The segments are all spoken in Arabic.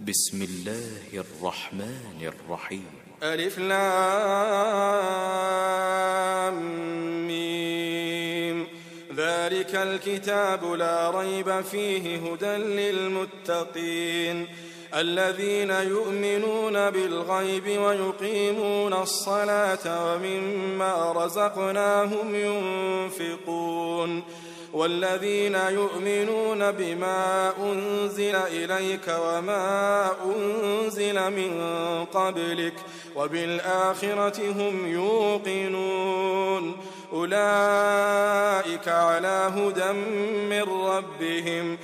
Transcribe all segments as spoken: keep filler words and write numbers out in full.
بسم الله الرحمن الرحيم. ألف لام ميم. ذلك الكتاب لا ريب فيه هدى للمتقين الذين يؤمنون بالغيب ويقيمون الصلاة ومما رزقناهم ينفقون والذين يؤمنون بما أنزل إليك وما أنزل من قبلك وبالآخرة هم يوقنون أولئك على هدى من ربهم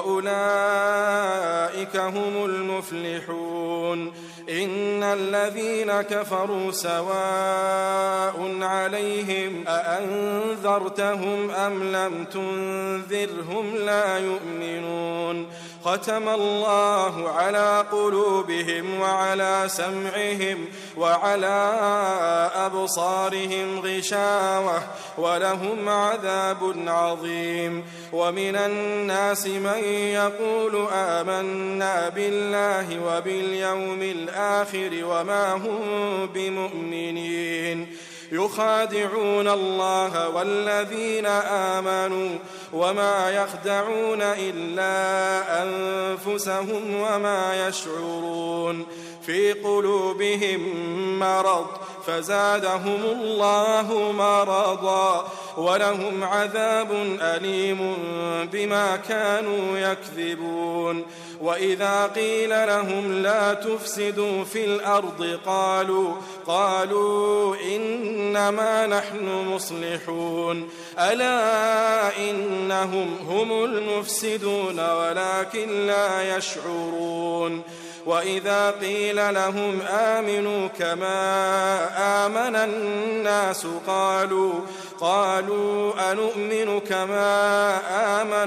وأولئك هم المفلحون. إن الذين كفروا سواء عليهم أأنذرتهم أم لم تنذرهم لا يؤمنون. ختم الله على قلوبهم وعلى سمعهم وعلى أبصارهم غشاوة ولهم عذاب عظيم. ومن الناس من يقول آمنا بالله وباليوم الآخر وما هم بمؤمنين يخادعون الله والذين آمنوا وما يخدعون إلا أنفسهم وما يشعرون. في قلوبهم مرض فزادهم الله مرضا ولهم عذاب أليم بما كانوا يكذبون. وإذا قيل لهم لا تفسدوا في الأرض قالوا قالوا إنما نحن مصلحون ألا إنهم هم المفسدون ولكن لا يشعرون. وإذا قيل لهم آمنوا كما آمن الناس قالوا قالوا أنؤمن كما آمن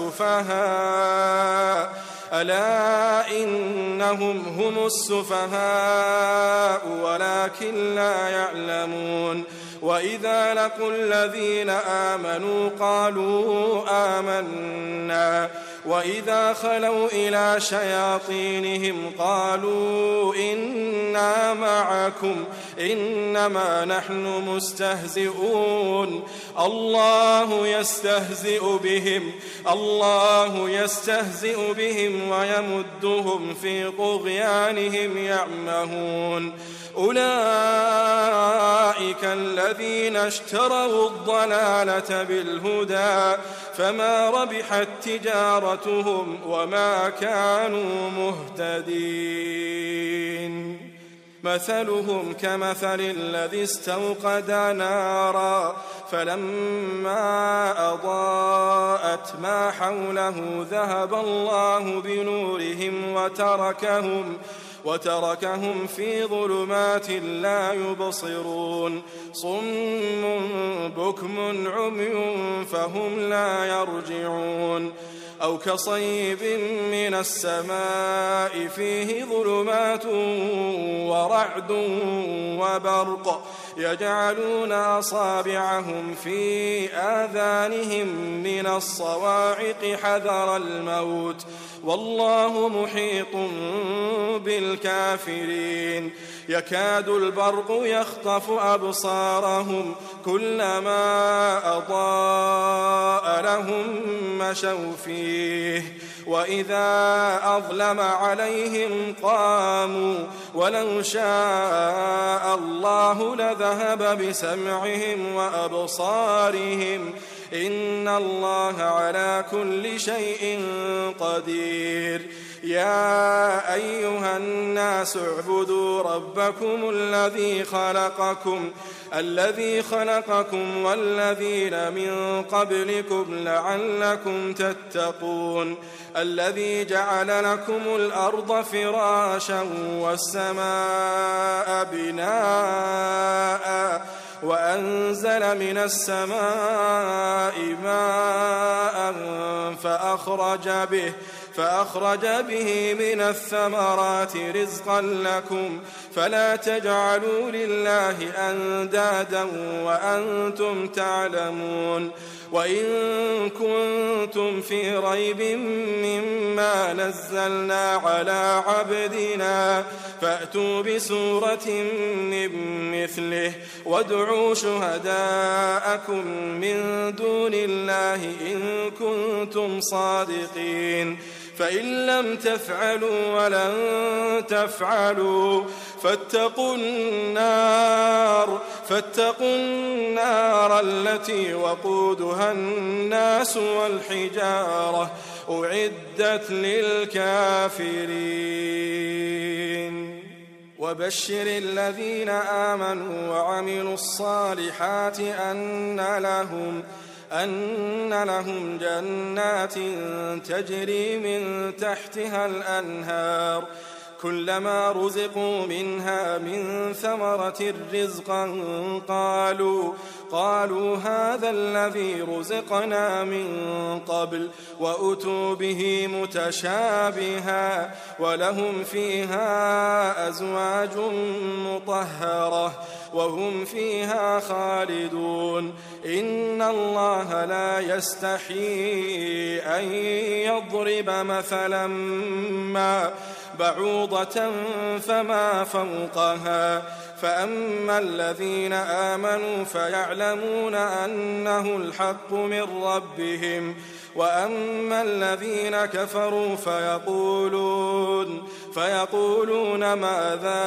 السفهاء ألا إنهم هم السفهاء ولكن لا يعلمون. وإذا لقوا الذين آمنوا قالوا آمنا وإذا خلوا إلى شياطينهم قالوا إنا معكم إنما نحن مستهزئون الله يستهزئ بهم الله يستهزئ بهم ويمدهم في طغيانهم يعمهون. أولئك الذين اشتروا الضلالة بالهدى فما ربحت تجارتهم وما كانوا مهتدين. مثلهم كمثل الذي استوقد نارا فلما أضاءت ما حوله ذهب الله بنورهم وتركهم وتركهم في ظلمات لا يبصرون صم بكم عمي فهم لا يرجعون. أو كصيب من السماء فيه ظلمات ورعد وبرق يجعلون أصابعهم في آذانهم من الصواعق حذر الموت والله محيط بالكافرين. يكاد البرق يخطف أبصارهم كلما أضاء لهم مشوا فيه وإذا أظلم عليهم قاموا ولو شاء الله لذهب بسمعهم وأبصارهم إن الله على كل شيء قدير. يا أيها الناس اعبدوا ربكم الذي خلقكم الذي خلقكم والذين من قبلكم لعلكم تتقون. الذي جعل لكم الأرض فراشا والسماء بناء وأنزل من السماء ماء فأخرج به فأخرج به من الثمرات رزقا لكم فلا تجعلوا لله أندادا وأنتم تعلمون. وإن كنتم في ريب مما نزلنا على عبدنا فأتوا بسورة من مثله وادعوا شهداءكم من دون الله إن كنتم صادقين فإن لم تفعلوا ولن تفعلوا فاتقوا النار فاتقوا النار التي وقودها الناس والحجارة أعدت للكافرين وبشر الذين آمنوا وعملوا الصالحات أن لهم أن لهم جنات تجري من تحتها الأنهار كلما رزقوا منها من ثمرة رزقا قالوا قالوا هذا الذي رزقنا من قبل وأتوا به متشابها ولهم فيها أزواج مطهرة وهم فيها خالدون إن الله لا يستحيي أن يضرب مثلا ما بعوضة فما فوقها فأما الذين آمنوا فيعلمون أنه الحق من ربهم وأما الذين كفروا فيقولون فيقولون ماذا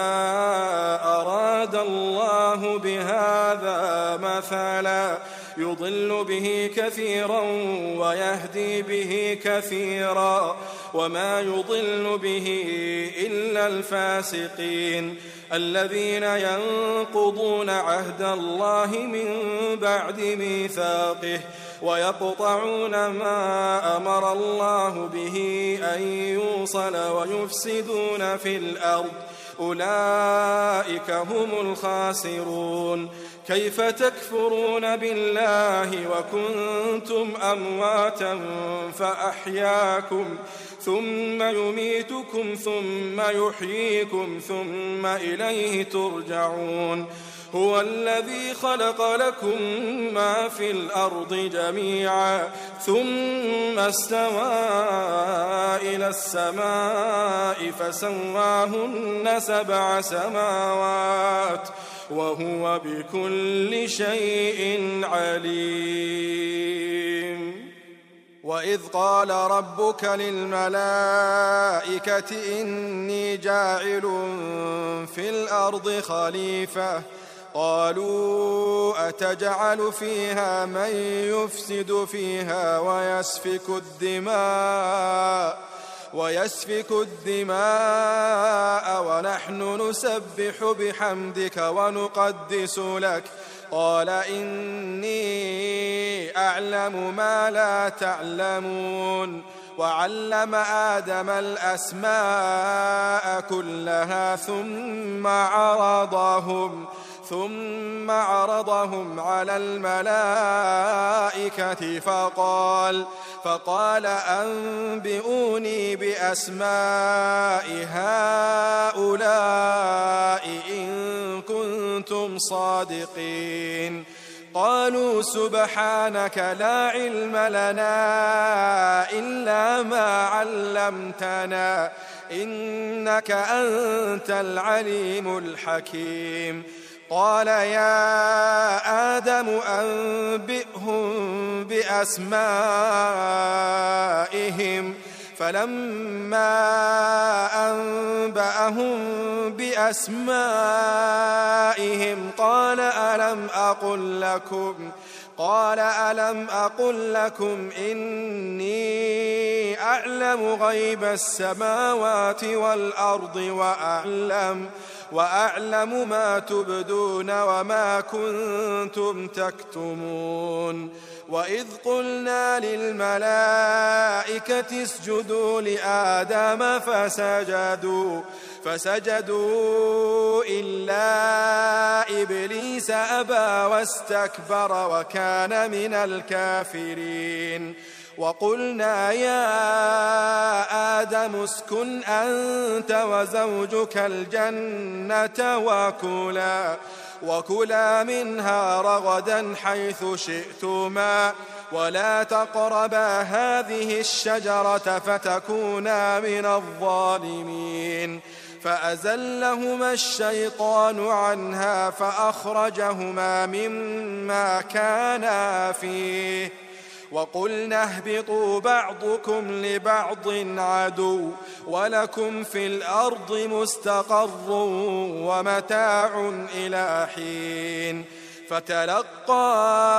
أراد الله بهذا مثلا يضل به كثيرا ويهدي به كثيرا وما يضل به إلا الفاسقين الذين ينقضون عهد الله من بعد ميثاقه ويقطعون ما أمر الله به أن يوصل ويفسدون في الأرض أولئك هم الخاسرون كيف تكفرون بالله وكنتم أمواتا فأحياكم ثم يميتكم ثم يحييكم ثم إليه ترجعون هو الذي خلق لكم ما في الأرض جميعا ثم استوى إلى السماء فسواهن سبع سماوات وهو بكل شيء عليم وإذ قال ربك للملائكة إني جاعل في الأرض خليفة قالوا أتجعل فيها من يفسد فيها ويسفك الدماء ويسفك الدماء ونحن نسبح بحمدك ونقدس لك قال إني أعلم ما لا تعلمون وعلم آدم الأسماء كلها ثم عرضهم ثم عرضهم على الملائكة فقال فقال أنبئوني بأسماء هؤلاء إن كنتم صادقين قالوا سبحانك لا علم لنا إلا ما علمتنا إنك أنت العليم الحكيم قال يا آدم أنبئهم بأسمائهم فلما أنبأهم بأسمائهم قال ألم أقل لكم قال ألم أقل لكم إني أعلم غيب السماوات والأرض وأعلم وأعلم ما تبدون وما كنتم تكتمون وإذ قلنا للملائكة اسجدوا لآدم فسجدوا فسجدوا إلا إبليس أبى واستكبر وكان من الكافرين وقلنا يا آدم اسكن أنت وزوجك الجنة وكلا وكلا منها رغدا حيث شئتما ولا تقربا هذه الشجرة فتكونا من الظالمين فأزلهما الشيطان عنها فأخرجهما مما كانا فيه وقلنا اهبطوا بعضكم لبعض عدو ولكم في الأرض مستقر ومتاع إلى حين فتلقى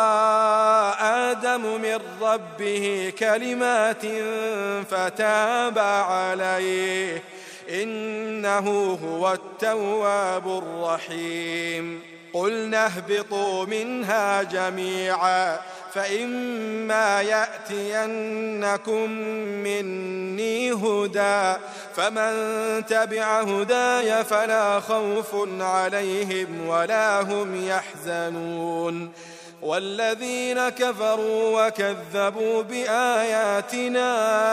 آدم من ربه كلمات فتاب عليه إنه هو التواب الرحيم قلنا اهبطوا منها جميعا فإما يأتينكم مني هدى فمن تبع هداي فلا خوف عليهم ولا هم يحزنون والذين كفروا وكذبوا بآياتنا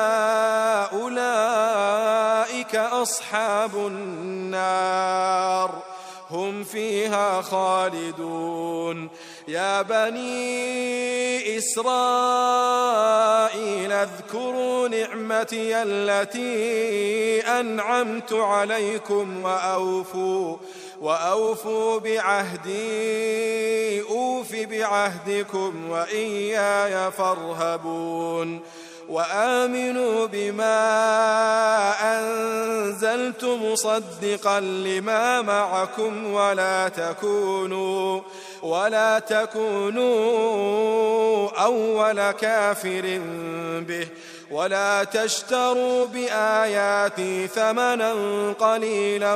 أولئك أصحاب النار هم فيها خالدون يا بني إسرائيل اذكروا نعمتي التي أنعمت عليكم وأوفوا وأوفوا بعهدي أوف بعهدكم وإياي فارهبون وآمنوا بما أنزلت مصدقا لما معكم ولا تكونوا ولا تكونوا أول كافر به ولا تشتروا بآياتي ثمنا قليلا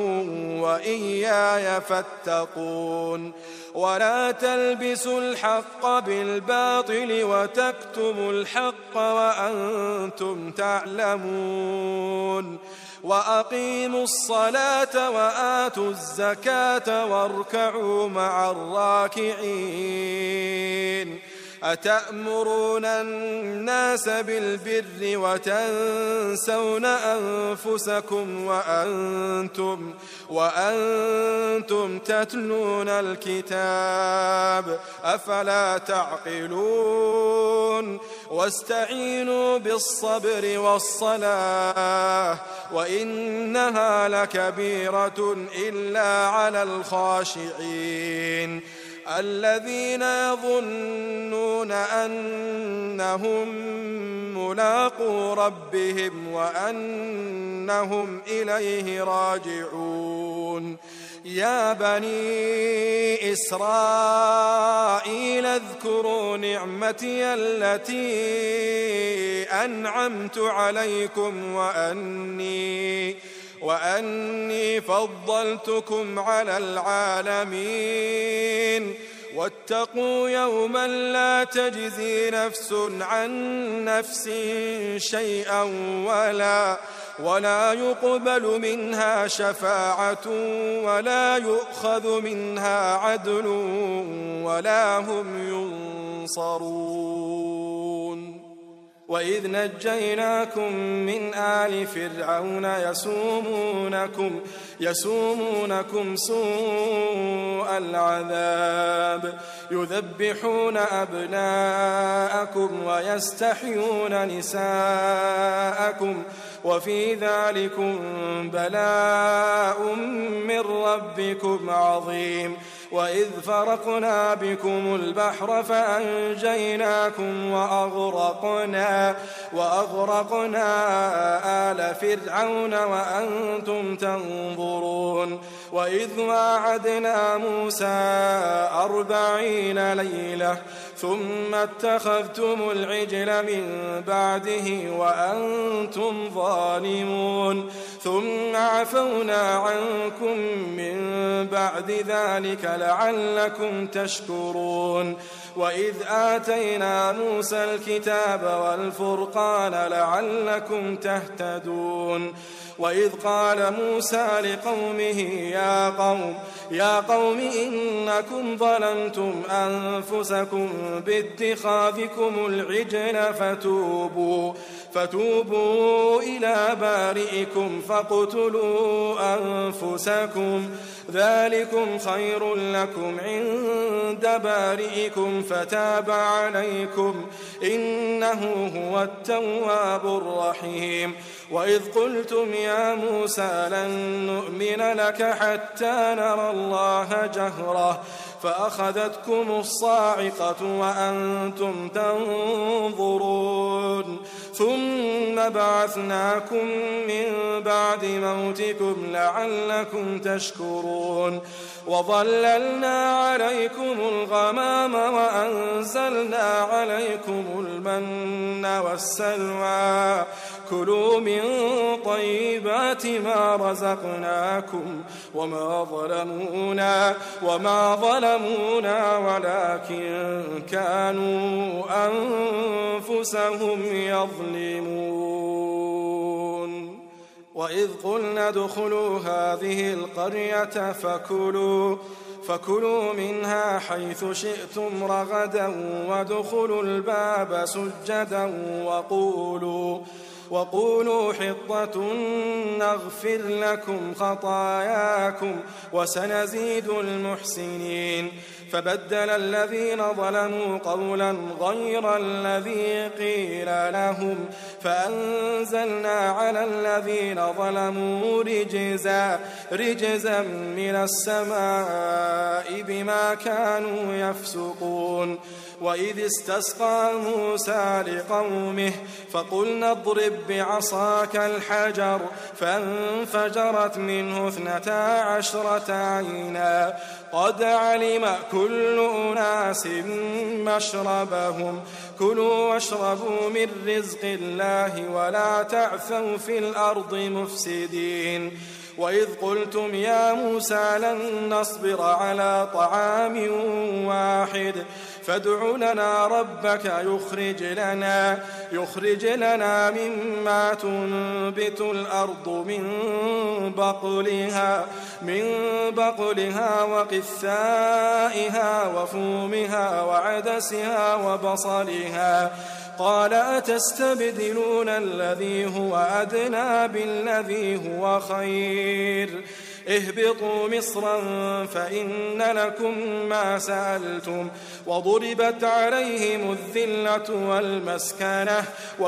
وإياي فاتقون ولا تلبسوا الحق بالباطل وتكتموا الحق وأنتم تعلمون وأقيموا الصلاة وآتوا الزكاة واركعوا مع الراكعين أتأمرون الناس بالبر وتنسون أنفسكم وأنتم, وأنتم تتلون الكتاب أفلا تعقلون واستعينوا بالصبر والصلاة وإنها لكبيرة إلا على الخاشعين الذين يظنون أنهم ملاقو ربهم وأنهم إليه راجعون يا بني إسرائيل اذكروا نعمتي التي أنعمت عليكم وأني وأني فضلتكم على العالمين واتقوا يوما لا تجزي نفس عن نفس شيئا ولا ولا يقبل منها شفاعة ولا يؤخذ منها عدل ولا هم ينصرون وإذ نجيناكم من آل فرعون يسومونكم يسومونكم سوء العذاب يذبحون أبناءكم ويستحيون نساءكم وفي ذلكم بلاء من ربكم عظيم وإذ فرقنا بكم البحر فأنجيناكم وأغرقنا, وأغرقنا آل فرعون وأنتم تنظرون وإذ واعدنا موسى أربعين ليلة ثم اتخذتم العجل من بعده وأنتم ظالمون ثم عفونا عنكم من بعد ذلك لعلكم تشكرون وإذ آتينا موسى الكتاب والفرقان لعلكم تهتدون وإذ قال موسى لقومه يا قوم يا قوم إنكم ظلمتم أنفسكم باتخاذكم العجل فتوبوا فتوبوا إلى بارئكم فاقتلوا أنفسكم ذلكم خير لكم عند بارئكم فتاب عليكم إنه هو التواب الرحيم. وإذ قلتم يا موسى لن نؤمن لك حتى نرى الله جهرة فأخذتكم الصاعقة وأنتم تنظرون ثم بعثناكم من بعد موتكم لعلكم تشكرون وظللنا عليكم الغمام وأنزلنا عليكم المن والسلوى كلوا من طيبات ما رزقناكم وما ظلمونا وما ظلمونا ولكن كانوا أنفسهم يظلمون. وإذ قلنا ادخلوا هذه القرية فكلوا فكلوا منها حيث شئتم رغدا وادخلوا الباب سجدا وقولوا وقولوا حطة نغفر لكم خطاياكم وسنزيد المحسنين. فبدل الذين ظلموا قولا غير الذي قيل لهم فأنزلنا على الذين ظلموا رجزا رجزا من السماء بما كانوا يفسقون. وإذ استسقى موسى لقومه فقلنا اضرب بعصاك الحجر فانفجرت منه اثنتا عشرة عينا قد علم كل أناس مشربهم كلوا واشربوا من رزق الله ولا تعثوا في الأرض مفسدين. وإذ قلتم يا موسى لن نصبر على طعام واحد فادع لنا ربك يخرج لنا يخرج لنا مما تنبت الأرض من بقلها من بقلها وقثائها وفومها وعدسها وبصلها قال أتستبدلون الذي هو أدنى بالذي هو خير اهبطوا مصرا فإن لكم ما سألتم وضربت عليهم الذلة والمسكنة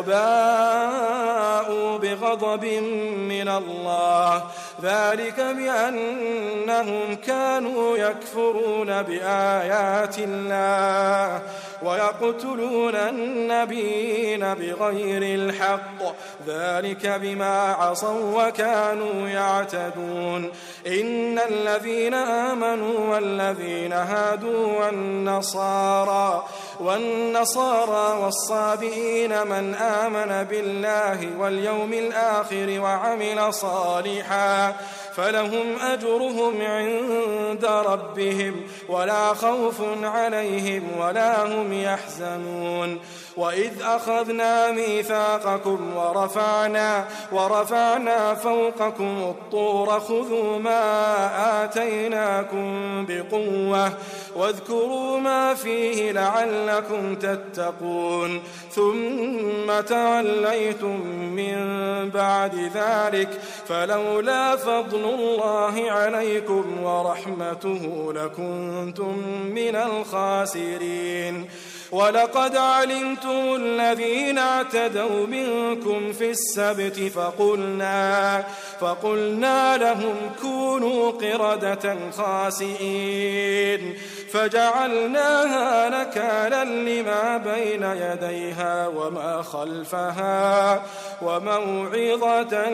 وباءوا بغضب من الله ذلك بأنهم كانوا يكفرون بآيات الله ويقتلون النبيين بغير الحق ذلك بما عصوا وكانوا يعتدون. إن الذين آمنوا والذين هادوا والنصارى والنصارى والصابئين من آمن بالله واليوم الآخر وعمل صالحا فلهم أجرهم عند ربهم ولا خوف عليهم ولا هم يحزنون. وإذ أخذنا ميثاقكم ورفعنا ورفعنا فوقكم الطور خذوا ما آتيناكم بقوة واذكروا ما فيه لعلكم تتقون ثم توليتم من بعد ذلك فلولا فضل الله عليكم ورحمته لكنتم من الخاسرين. ولقد علمتم الذين اعتدوا منكم في السبت فقلنا, فقلنا لهم كونوا قردة خاسئين فجعلناها نكالا لما بين يديها وما خلفها وموعظة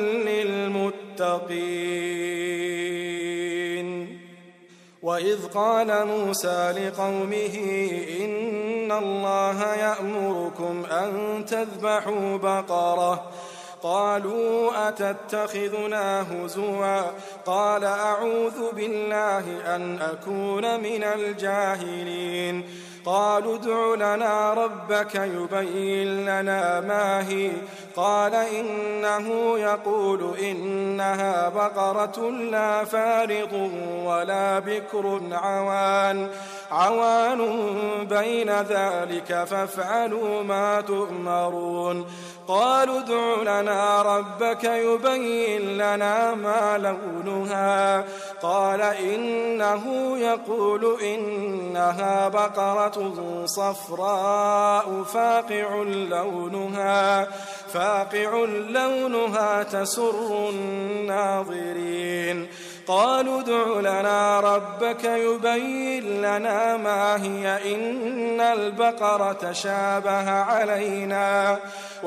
للمتقين. وإذ قال موسى لقومه إن الله يأمركم أن تذبحوا بقرة قالوا أتتخذنا هزوا قال أعوذ بالله أن أكون من الجاهلين قالوا ادع لنا ربك يبين لنا ما هي قال إنه يقول إنها بقرة لا فارض ولا بكر عوان عوان بين ذلك فافعلوا ما تؤمرون قالوا ادع لنا ربك يبين لنا ما لونها قال إنه يقول إنها بقرة صفراء فاقع لونها فاقع لونها تسر الناظرين قالوا ادع لنا ربك يبين لنا ما هي إن البقرة تشابه علينا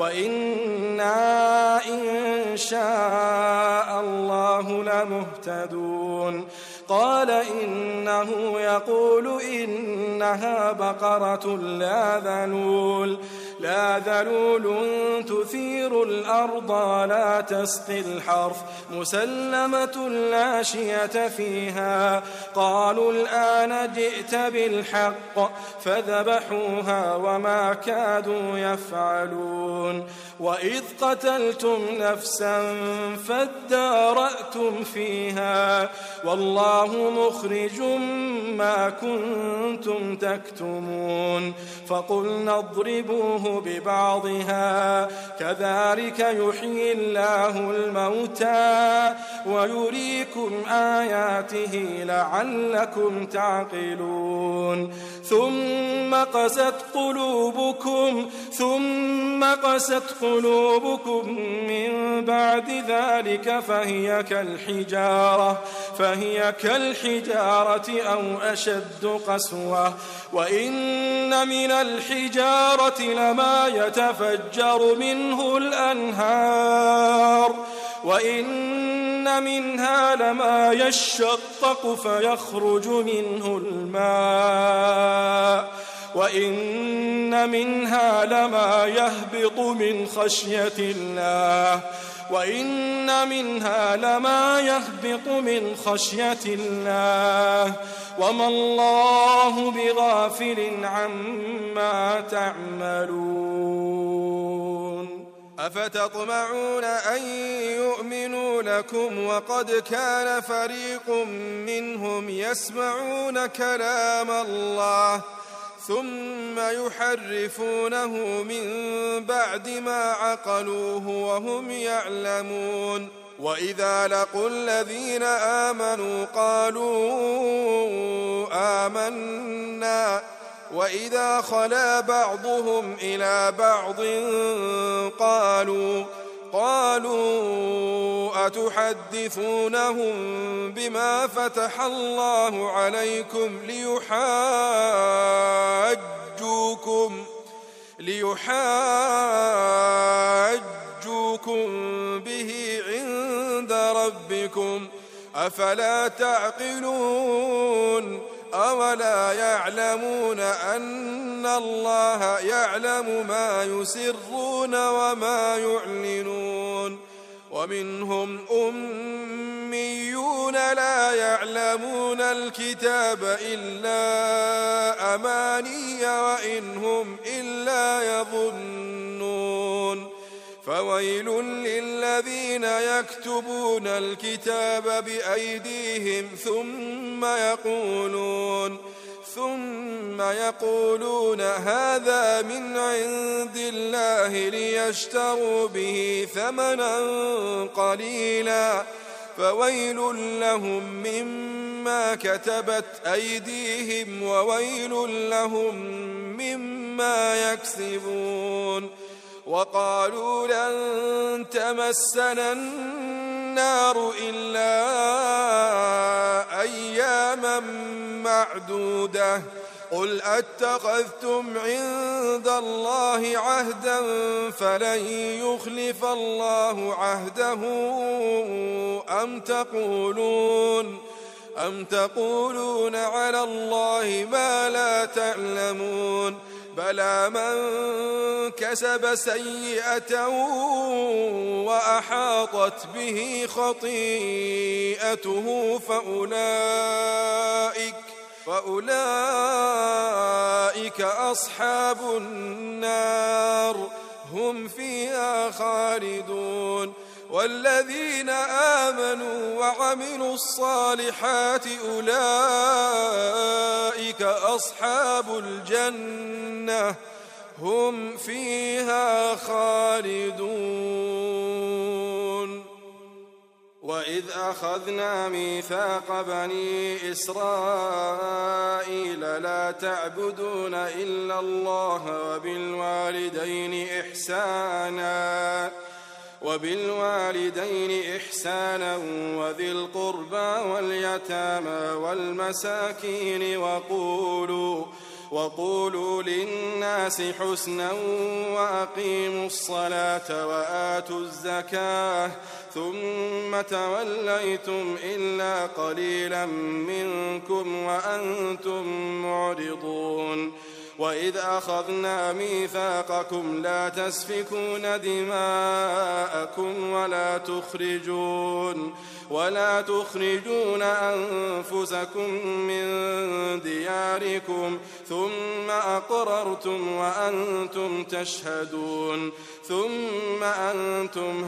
وإنا إن شاء الله لمهتدون قال إنه يقول إنها بقرة لا ذلول لا ذلول تثير الأرض ولا تسقي الحرث مسلمة لا شية فيها قالوا الآن جئت بالحق فذبحوها وما كادوا يفعلون وإذ قتلتم نفسا فادارأتم فيها والله مخرج ما كنتم تكتمون فقلنا اضربوه ببعضها كذلك يحيي الله الموتى ويريكم آياته لعلكم تعقلون ثم قست قلوبكم ثم قست قلوبكم من بعد ذلك فهي كالحجارة فهي كالحجارة أو أشد قسوة وإن من الحجارة لما يتفجر منه الأنهار وإن منها لما يشقق فيخرج منه الماء وإن منها لما يهبط من خشية الله وإن منها لما يهبط من خشية الله وما الله بغافل عما تعملون أفتطمعون أن يؤمنوا لكم وقد كان فريق منهم يسمعون كلام الله ثم يحرفونه من بعد ما عقلوه وهم يعلمون وإذا لقوا الذين آمنوا قالوا آمنا وإذا خلا بعضهم إلى بعض قالوا قالوا أتحدثونهم بما فتح الله عليكم ليحاجوكم ليحاجوكم به عند ربكم أفلا تعقلون أولا يعلمون أن الله يعلم ما يسرون وما يعلنون ومنهم أميون لا يعلمون الكتاب إلا أماني وإن هم إلا يظنون فويل للذين يكتبون الكتاب بأيديهم ثم يقولون ثم يقولون هذا من عند الله ليشتروا به ثمنا قليلا فويل لهم مما كتبت أيديهم وويل لهم مما يكسبون وقالوا لن تمسنا النار إلا أياما معدودة قل أتخذتم عند الله عهدا فلن يخلف الله عهده أم تقولون أم تقولون على الله ما لا تعلمون بلى من كسب سيئة وأحاطت به خطيئته فأولئك فأولئك أصحاب النار هم فيها خالدون. والذين آمنوا وعملوا الصالحات أولئك أصحاب الجنة هم فيها خالدون. وإذ أخذنا ميثاق بني إسرائيل لا تعبدون إلا الله وبالوالدين إحسانا وبالوالدين إحسانا وذي القربى واليتامى والمساكين وقولوا وقولوا للناس حسنا وأقيموا الصلاة وآتوا الزكاة ثم توليتم إلا قليلا منكم وأنتم معرضون. وإذ أخذنا ميثاقكم لا تسفكون دماءكم ولا تخرجون ولا تخرجون أنفسكم من دياركم ثم أقررتم وأنتم تشهدون. ثم أنتم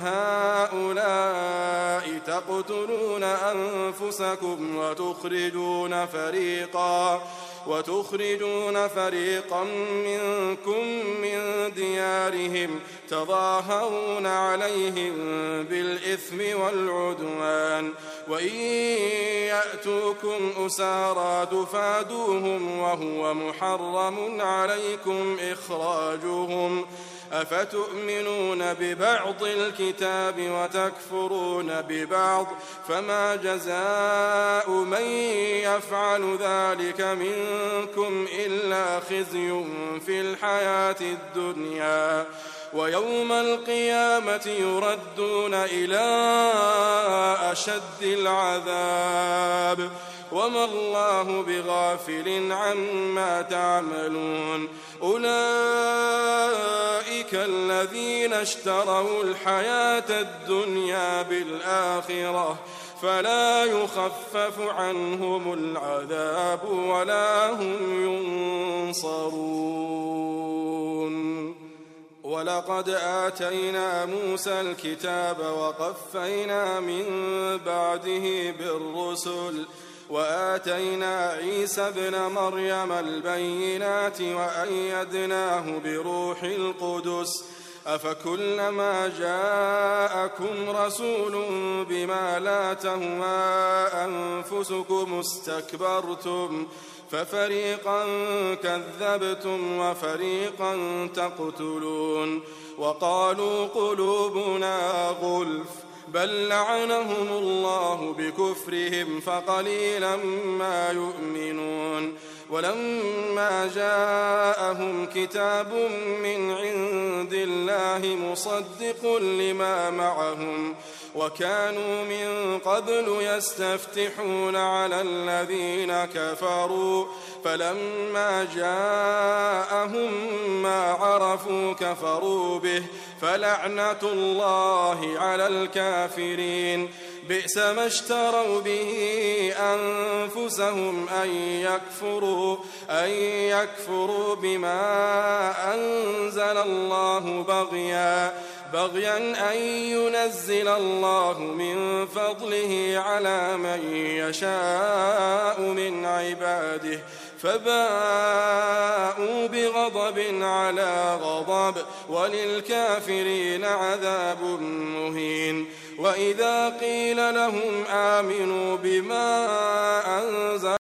هؤلاء تقتلون أنفسكم وتخرجون فريقا وتخرجون فريقا منكم من ديارهم تظاهرون عليهم بالإثم والعدوان وإن يأتوكم أسارى تفادوهم وهو محرم عليكم إخراجهم أفتؤمنون ببعض الكتاب وتكفرون ببعض فما جزاء من يفعل ذلك منكم إلا خزي في الحياة الدنيا ويوم القيامة يردون إلى أشد العذاب وما الله بغافل عما تعملون. أولئك الذين اشتروا الحياة الدنيا بالآخرة فلا يخفف عنهم العذاب ولا هم ينصرون. ولقد آتينا موسى الكتاب وقفينا من بعده بالرسل وآتينا عيسى ابن مريم البينات وأيدناه بروح القدس أفكلما جاءكم رسول بما لا تهوى أنفسكم استكبرتم ففريقا كذبتم وفريقا تقتلون. وقالوا قلوبنا غلف بل لعنهم الله بكفرهم فقليلا ما يؤمنون. ولما جاءهم كتاب من عند الله مصدق لما معهم وكانوا من قبل يستفتحون على الذين كفروا فلما جاءهم ما عرفوا كفروا به فلعنة الله على الكافرين. بئس ما اشتروا به أنفسهم أن يكفروا أن يكفروا بما أنزل الله بغيا بغيا أن ينزل الله من فضله على من يشاء من عباده فباءوا بغضب على غضب وللكافرين عذاب مهين. وإذا قيل لهم آمنوا بما أنزل